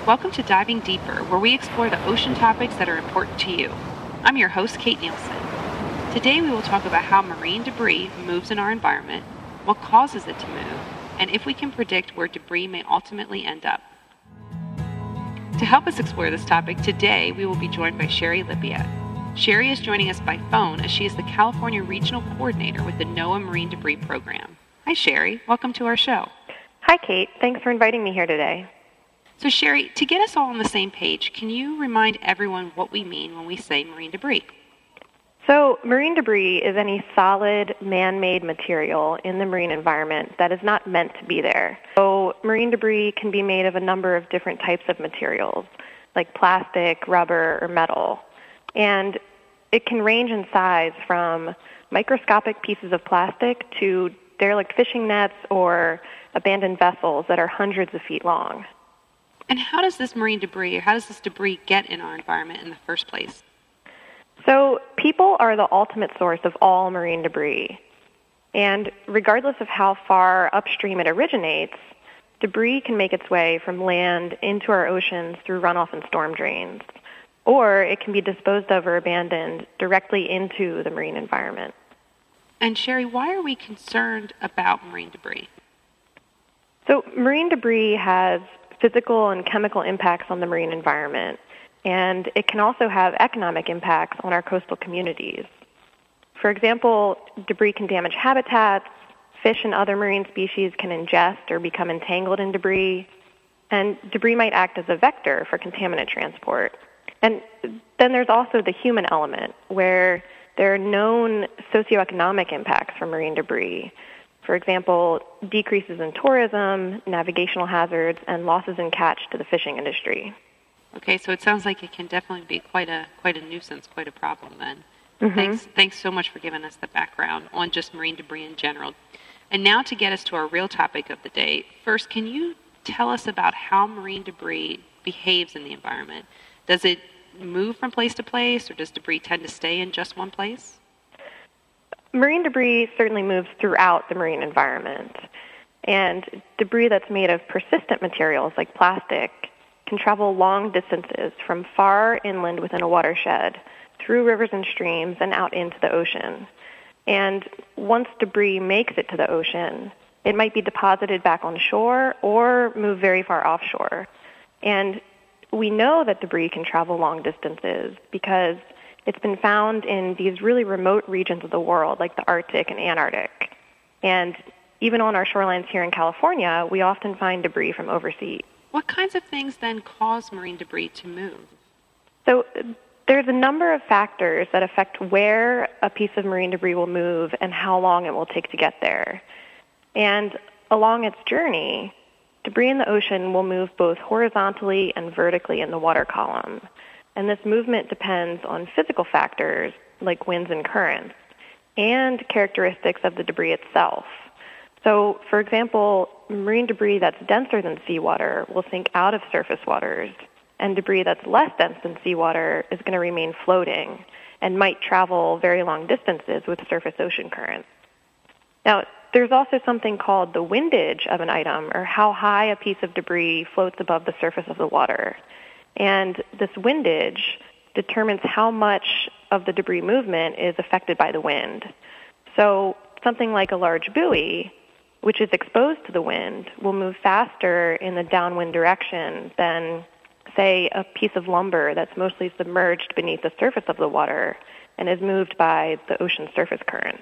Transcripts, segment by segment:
Welcome to Diving Deeper, where we explore the ocean topics that are important to you. I'm your host, Kate Nielsen. Today we will talk about how marine debris moves in our environment, what causes it to move, and if we can predict where debris may ultimately end up. To help us explore this topic, today we will be joined by Sherry Lippiatt. Sherry is joining us by phone as she is the California Regional Coordinator with the NOAA Marine Debris Program. Hi, Sherry. Welcome to our show. Hi, Kate. Thanks for inviting me here today. So, Sherry, to get us all on the same page, can you remind everyone what we mean when we say marine debris? So, marine debris is any solid, man-made material in the marine environment that is not meant to be there. So, marine debris can be made of a number of different types of materials, like plastic, rubber, or metal. And it can range in size from microscopic pieces of plastic to derelict fishing nets or abandoned vessels that are hundreds of feet long. And how does this debris get in our environment in the first place? So people are the ultimate source of all marine debris. And regardless of how far upstream it originates, debris can make its way from land into our oceans through runoff and storm drains. Or it can be disposed of or abandoned directly into the marine environment. And Sherry, why are we concerned about marine debris? So marine debris has physical and chemical impacts on the marine environment, and it can also have economic impacts on our coastal communities. For example, debris can damage habitats, fish and other marine species can ingest or become entangled in debris, and debris might act as a vector for contaminant transport. And then there's also the human element, where there are known socioeconomic impacts from marine debris. For example, decreases in tourism, navigational hazards, and losses in catch to the fishing industry. Okay, so it sounds like it can definitely be quite a nuisance, quite a problem then. Mm-hmm. Thanks so much for giving us the background on just marine debris in general. And now to get us to our real topic of the day, first, can you tell us about how marine debris behaves in the environment? Does it move from place to place, or does debris tend to stay in just one place? Marine debris certainly moves throughout the marine environment, and debris that's made of persistent materials like plastic can travel long distances from far inland within a watershed, through rivers and streams, and out into the ocean. And once debris makes it to the ocean, it might be deposited back on shore or move very far offshore. And we know that debris can travel long distances because it's been found in these really remote regions of the world, like the Arctic and Antarctic. And even on our shorelines here in California, we often find debris from overseas. What kinds of things then cause marine debris to move? So there's a number of factors that affect where a piece of marine debris will move and how long it will take to get there. And along its journey, debris in the ocean will move both horizontally and vertically in the water column. And this movement depends on physical factors like winds and currents and characteristics of the debris itself. So, for example, marine debris that's denser than seawater will sink out of surface waters, and debris that's less dense than seawater is going to remain floating and might travel very long distances with surface ocean currents. Now, there's also something called the windage of an item, or how high a piece of debris floats above the surface of the water. And this windage determines how much of the debris movement is affected by the wind. So something like a large buoy, which is exposed to the wind, will move faster in the downwind direction than, say, a piece of lumber that's mostly submerged beneath the surface of the water and is moved by the ocean surface current.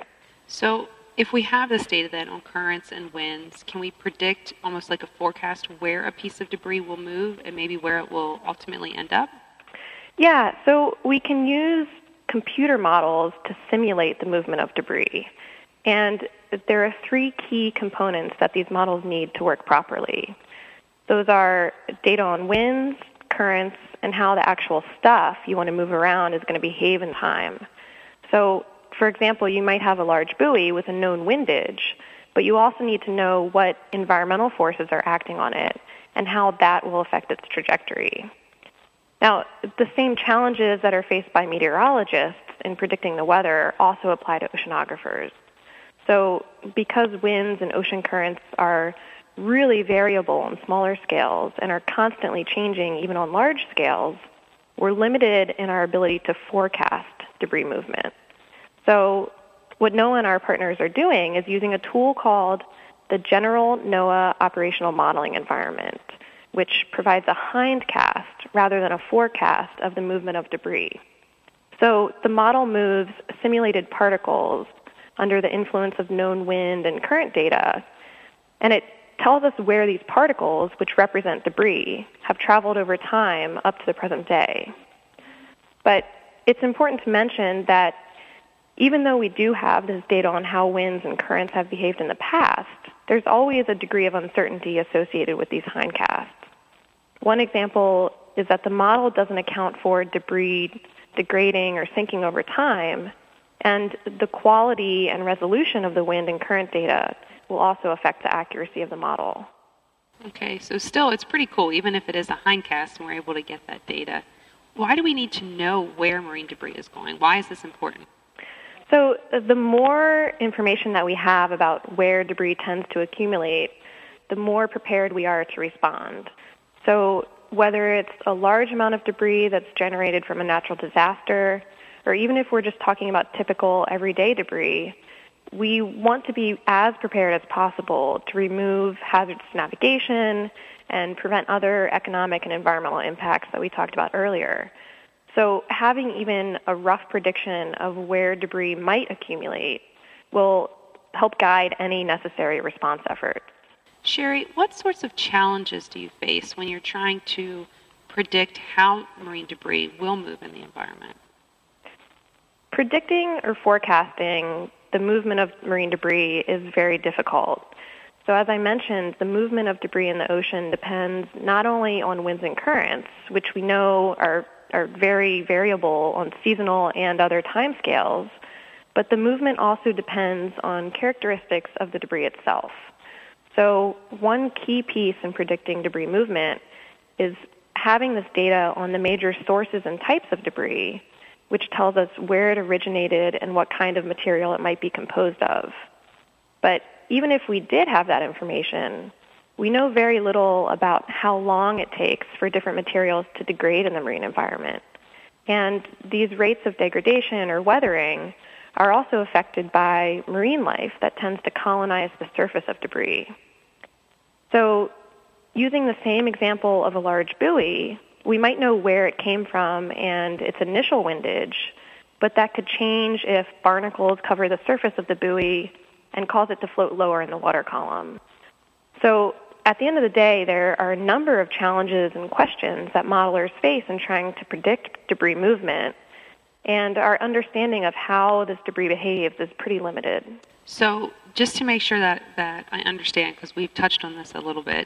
So if we have this data then on currents and winds, can we predict almost like a forecast where a piece of debris will move and maybe where it will ultimately end up? Yeah, so we can use computer models to simulate the movement of debris. And there are three key components that these models need to work properly. Those are data on winds, currents, and how the actual stuff you want to move around is going to behave in time. So, for example, you might have a large buoy with a known windage, but you also need to know what environmental forces are acting on it and how that will affect its trajectory. Now, the same challenges that are faced by meteorologists in predicting the weather also apply to oceanographers. So because winds and ocean currents are really variable on smaller scales and are constantly changing even on large scales, we're limited in our ability to forecast debris movement. So what NOAA and our partners are doing is using a tool called the General NOAA Operational Modeling Environment, which provides a hindcast rather than a forecast of the movement of debris. So the model moves simulated particles under the influence of known wind and current data, and it tells us where these particles, which represent debris, have traveled over time up to the present day. But it's important to mention that even though we do have this data on how winds and currents have behaved in the past, there's always a degree of uncertainty associated with these hindcasts. One example is that the model doesn't account for debris degrading or sinking over time, and the quality and resolution of the wind and current data will also affect the accuracy of the model. Okay, so still it's pretty cool, even if it is a hindcast and we're able to get that data. Why do we need to know where marine debris is going? Why is this important? So the more information that we have about where debris tends to accumulate, the more prepared we are to respond. So whether it's a large amount of debris that's generated from a natural disaster, or even if we're just talking about typical everyday debris, we want to be as prepared as possible to remove hazardous navigation and prevent other economic and environmental impacts that we talked about earlier. So having even a rough prediction of where debris might accumulate will help guide any necessary response efforts. Sherry, what sorts of challenges do you face when you're trying to predict how marine debris will move in the environment? Predicting or forecasting the movement of marine debris is very difficult. So as I mentioned, the movement of debris in the ocean depends not only on winds and currents, which we know are very variable on seasonal and other timescales, but the movement also depends on characteristics of the debris itself. So one key piece in predicting debris movement is having this data on the major sources and types of debris, which tells us where it originated and what kind of material it might be composed of. But even if we did have that information, we know very little about how long it takes for different materials to degrade in the marine environment. And these rates of degradation or weathering are also affected by marine life that tends to colonize the surface of debris. So using the same example of a large buoy, we might know where it came from and its initial windage, but that could change if barnacles cover the surface of the buoy and cause it to float lower in the water column. So at the end of the day, there are a number of challenges and questions that modelers face in trying to predict debris movement, and our understanding of how this debris behaves is pretty limited. So just to make sure that I understand, because we've touched on this a little bit,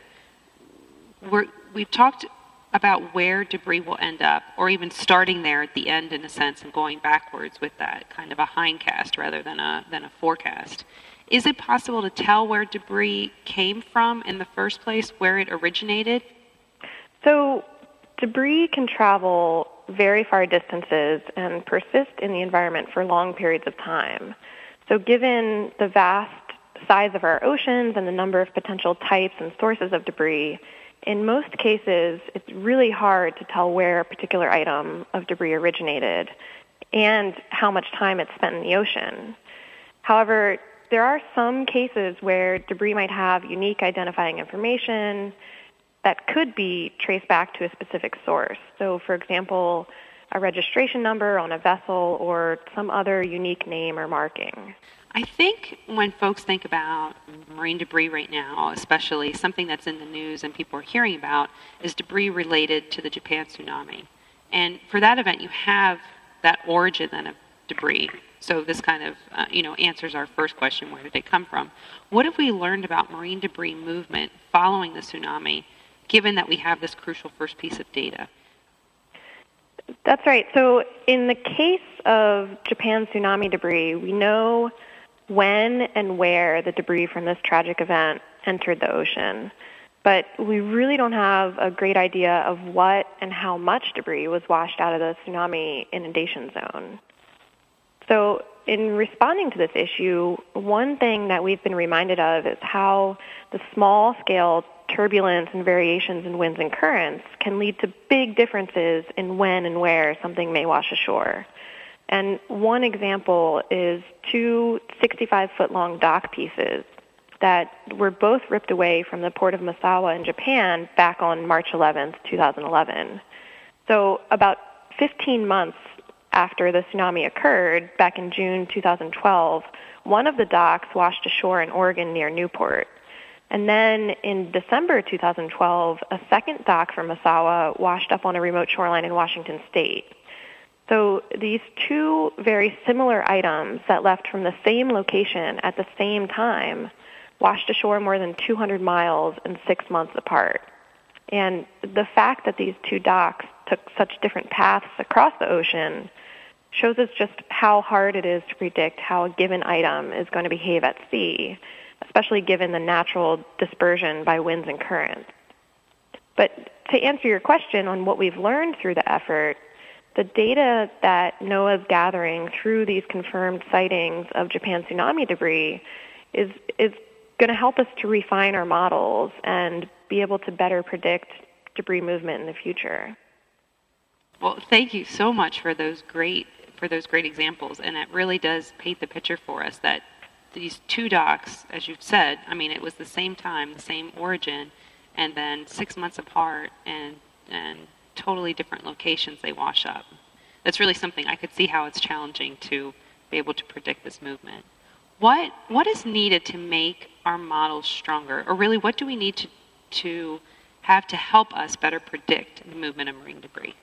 we've talked about where debris will end up, or even starting there at the end in a sense and going backwards with that kind of a hindcast rather than a forecast. Is it possible to tell where debris came from in the first place, where it originated? So debris can travel very far distances and persist in the environment for long periods of time. So given the vast size of our oceans and the number of potential types and sources of debris, in most cases, it's really hard to tell where a particular item of debris originated and how much time it spent in the ocean. However, there are some cases where debris might have unique identifying information that could be traced back to a specific source. So, for example, a registration number on a vessel or some other unique name or marking. I think when folks think about marine debris right now, especially something that's in the news and people are hearing about, is debris related to the Japan tsunami. And for that event, you have that origin then of debris. So this kind of, answers our first question, where did it come from? What have we learned about marine debris movement following the tsunami, given that we have this crucial first piece of data? That's right. So in the case of Japan tsunami debris, we know when and where the debris from this tragic event entered the ocean. But we really don't have a great idea of what and how much debris was washed out of the tsunami inundation zone. So in responding to this issue, one thing that we've been reminded of is how the small-scale turbulence and variations in winds and currents can lead to big differences in when and where something may wash ashore. And one example is two 65-foot-long dock pieces that were both ripped away from the port of Misawa in Japan back on March 11th, 2011. So about 15 months after the tsunami occurred, back in June 2012, one of the docks washed ashore in Oregon near Newport. And then in December 2012, a second dock from Misawa washed up on a remote shoreline in Washington State. So these two very similar items that left from the same location at the same time washed ashore more than 200 miles and 6 months apart. And the fact that these two docks took such different paths across the ocean shows us just how hard it is to predict how a given item is going to behave at sea, especially given the natural dispersion by winds and currents. But to answer your question on what we've learned through the effort, the data that NOAA is gathering through these confirmed sightings of Japan tsunami debris is going to help us to refine our models and be able to better predict debris movement in the future. Well, thank you so much for those great examples, and it really does paint the picture for us that these two docks, as you've said, I mean, it was the same time, the same origin, and then 6 months apart and totally different locations they wash up. That's really something I could see how it's challenging to be able to predict this movement. What is needed to make our models stronger, or really what do we need to have to help us better predict the movement of marine debris?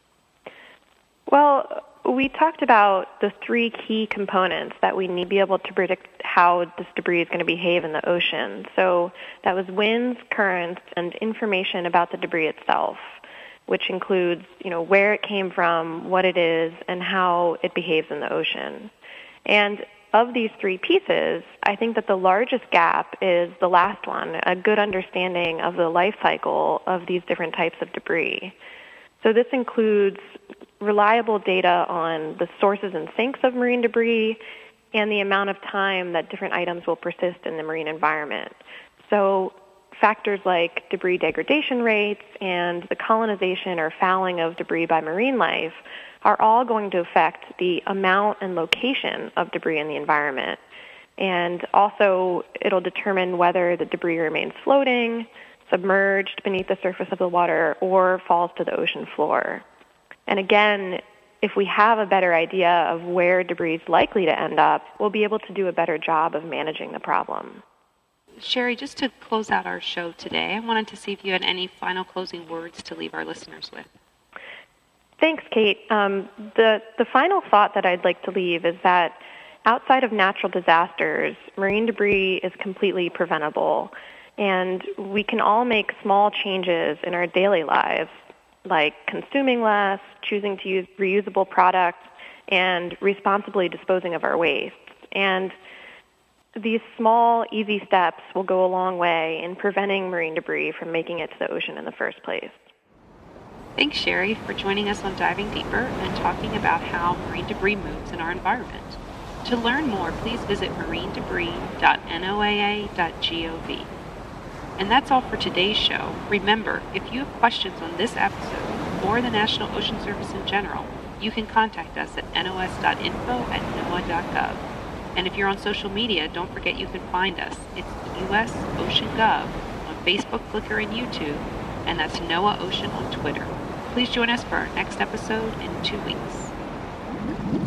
Well, we talked about the three key components that we need to be able to predict how this debris is going to behave in the ocean. So that was winds, currents, and information about the debris itself, which includes, where it came from, what it is, and how it behaves in the ocean. And of these three pieces, I think that the largest gap is the last one, a good understanding of the life cycle of these different types of debris. So this includes reliable data on the sources and sinks of marine debris and the amount of time that different items will persist in the marine environment. So factors like debris degradation rates and the colonization or fouling of debris by marine life are all going to affect the amount and location of debris in the environment. And also, it'll determine whether the debris remains floating, submerged beneath the surface of the water, or falls to the ocean floor. And again, if we have a better idea of where debris is likely to end up, we'll be able to do a better job of managing the problem. Sherry, just to close out our show today, I wanted to see if you had any final closing words to leave our listeners with. Thanks, Kate. The final thought that I'd like to leave is that outside of natural disasters, marine debris is completely preventable, and we can all make small changes in our daily lives, like consuming less, choosing to use reusable products, and responsibly disposing of our waste. And these small, easy steps will go a long way in preventing marine debris from making it to the ocean in the first place. Thanks, Sherry, for joining us on Diving Deeper and talking about how marine debris moves in our environment. To learn more, please visit marinedebris.noaa.gov. And that's all for today's show. Remember, if you have questions on this episode or the National Ocean Service in general, you can contact us at nos.info@noaa.gov. And if you're on social media, don't forget you can find us. It's US Ocean Gov on Facebook, Flickr, and YouTube, and that's NOAA Ocean on Twitter. Please join us for our next episode in 2 weeks.